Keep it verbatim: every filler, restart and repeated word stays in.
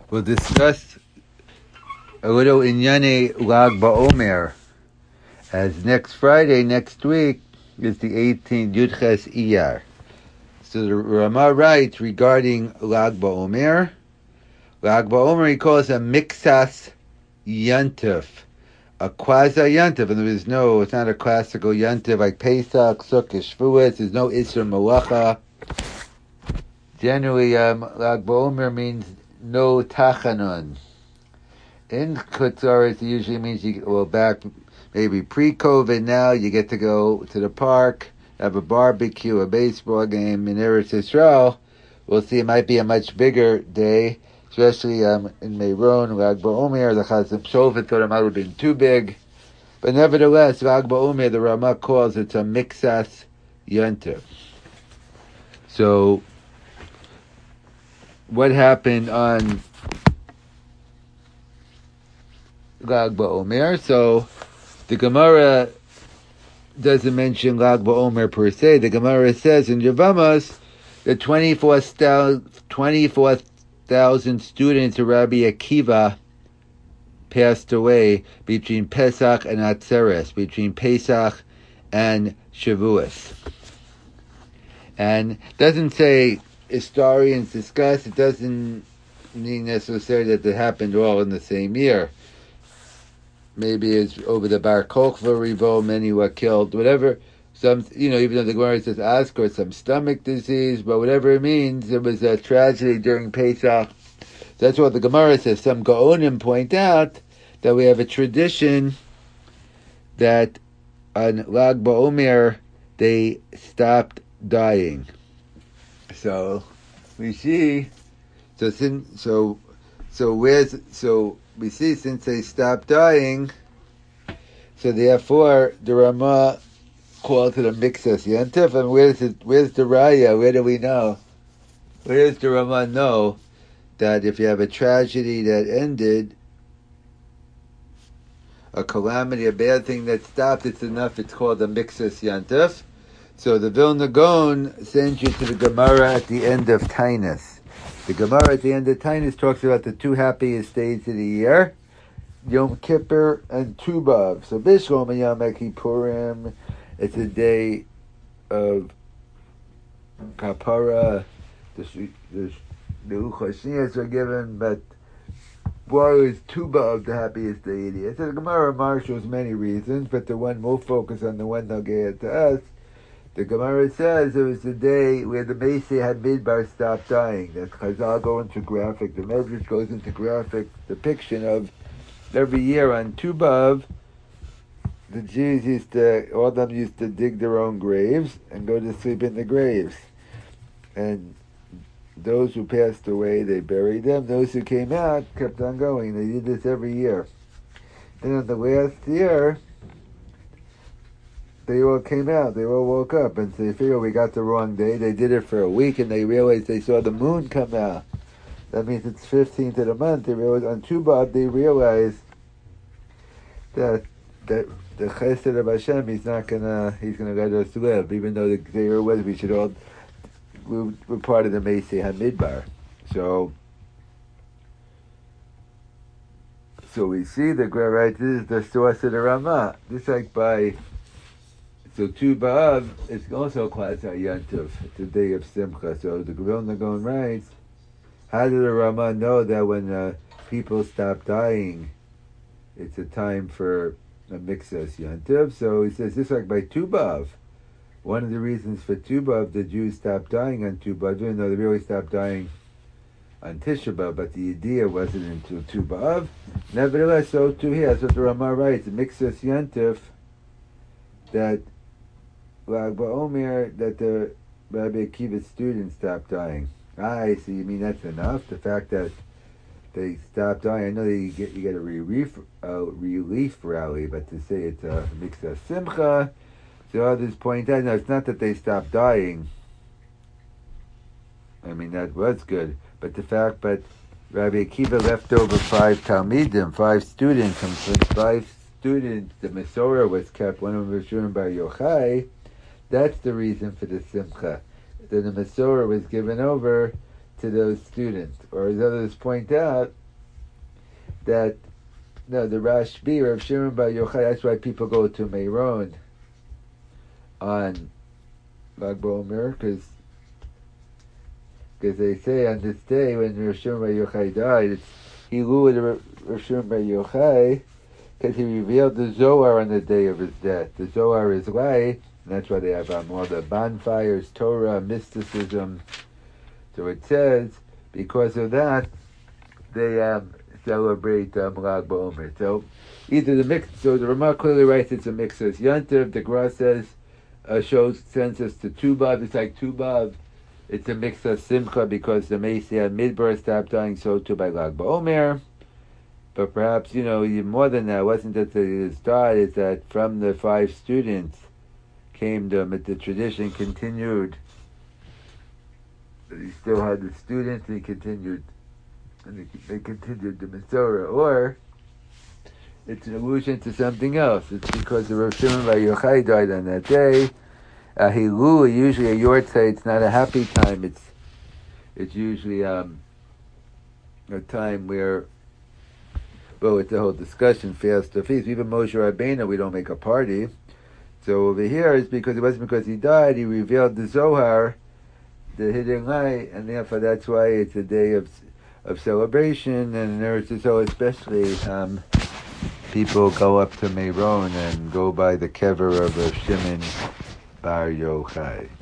We'll discuss a little Inyane Lag BaOmer, as next Friday, next week, is the eighteenth Yudches Iyar. So the Rama writes regarding Lag BaOmer. Lag BaOmer he calls a Mixas Yantif, a quasi Yantif, and there is no, it's not a classical Yantif like Pesach, Sukkot, Shavuot. There's no Isser Malacha. Generally, um, Lag BaOmer means no Tachanun. In Kutzaris, it usually means you, well, back maybe pre-COVID now, you get to go to the park, have a barbecue, a baseball game in Eretz Yisrael. We'll see, it might be a much bigger day, especially um, in Meron, Lag BaOmer. The Chazim Shofet thought it might have been too big. But nevertheless, Lag BaOmer, the Rama calls it a Mixas Yontif. So, what happened on Lag BaOmer? So, the Gemara doesn't mention Lag BaOmer per se. The Gemara says in Yevamos that twenty-four thousand students of Rabbi Akiva passed away between Pesach and Atzeres, between Pesach and Shavuos. And doesn't say historians discuss, it doesn't mean necessarily that it happened all in the same year. Maybe it's over the Bar Kokhba revolt, many were killed, whatever. Some, you know, even though the Gemara says ask or some stomach disease, but whatever it means, it was a tragedy during Pesach. That's what the Gemara says. Some Gaonim point out that we have a tradition that on Lag BaOmer they stopped dying. So we see, so since so so where's so we see since they stopped dying, so therefore the Rama called it a Mixas Yantif. And where's it? Where's the Raya? Where do we know? Where does the Rama know that if you have a tragedy that ended, a calamity, a bad thing that stopped, it's enough, it's called a Mixas Yantif? So the Vilna Gaon sends you to the Gemara at the end of Tainus. The Gemara at the end of Tainus talks about the two happiest days of the year, Yom Kippur and Tu B'Av. So Bishlam and Yom Kippurim, it's a day of Kapara, the the the Uchashniyas are given, but why is Tu B'Av the happiest day of the year? So the Gemara marshals many reasons, but the one we'll focus on, the one they'll get to us. The Gemara says it was the day where the Mesei Hamidbar stopped dying. That Chazal go into graphic, the Medrash goes into graphic depiction of every year on Tu B'Av, the Jews used to, all of them used to dig their own graves and go to sleep in the graves. And those who passed away, they buried them. Those who came out kept on going. They did this every year. And on the last year, they all came out. They all woke up and they figured we got the wrong day. They did it for a week and they realized they saw the moon come out. That means it's fifteenth of the month. They realized on Tu B'Av they realized that that the Chesed of Hashem, he's not gonna he's gonna let us live, even though the Gzeira was we should all we we're part of the Mesei Hamidbar. So so we see the right. This is the source of the Rama. Just like by So Tu B'Av is also class Yantiv. It's a day of Simcha. So the Vilna Gaon writes, how did the Rama know that when uh, people stop dying, it's a time for a Mixas Yantiv? So he says, this like by Tu B'Av. One of the reasons for Tu B'Av, the Jews stopped dying on Tu B'Av, even though they really stopped dying on Tisha B'Av, but the idea wasn't until Tu B'Av. Nevertheless, so too here, that's what the Rama writes, Mixas Yantiv, that Lag BaOmer, that the Rabbi Akiva students stopped dying. Ah, I see. You mean that's enough? The fact that they stopped dying. I know that you get you get a relief uh, relief rally, but to say it's a Mixas Simcha, so others point out, no, it's not that they stopped dying. I mean that was good, but the fact, but Rabbi Akiva left over five Talmidim, five students, and from five students, the Masorah was kept. One of them was Shurim Bar Yochai. That's the reason for the Simcha. Then the Masorah was given over to those students. Or as others point out, that no, the Rashbi, Rav Shimon Bar Yochai, that's why people go to Meron on Lag BaOmer, because they say on this day when Rav Shimon Bar Yochai died, it's Hilu of Rav Shimon Bar Yochai, because he revealed the Zohar on the day of his death. The Zohar is light, and that's why they have um, all the bonfires, Torah, mysticism. So it says, because of that, they um, celebrate um, Lag BaOmer. So either the mix, so the Ramah clearly writes it's a mix. It's Yontiv, the Gra says, uh, shows, sends us to Tubav, it's like Tubav. It's a mix of Simcha because the Messiah Midbar stopped dying, so too by Lag BaOmer. But perhaps, you know, even more than that, it wasn't that it died, it's that from the five students came the, the tradition continued. He still had the students, and he continued, and they, they continued the Masorah. Or it's an allusion to something else. It's because the Rav Shimon Bar Yochai died on that day. A Hilul, usually a Yortzeit, it's not a happy time. It's it's usually um, a time where, well, it's a whole discussion, fast or feast. Even Moshe Rabbeinu, we don't make a party. So over here, it's because it wasn't because he died. He revealed the Zohar, the hidden light, and therefore that's why it's a day of of celebration. And there's so especially um, people go up to Meron and go by the kever of Rav Shimon Bar Yochai.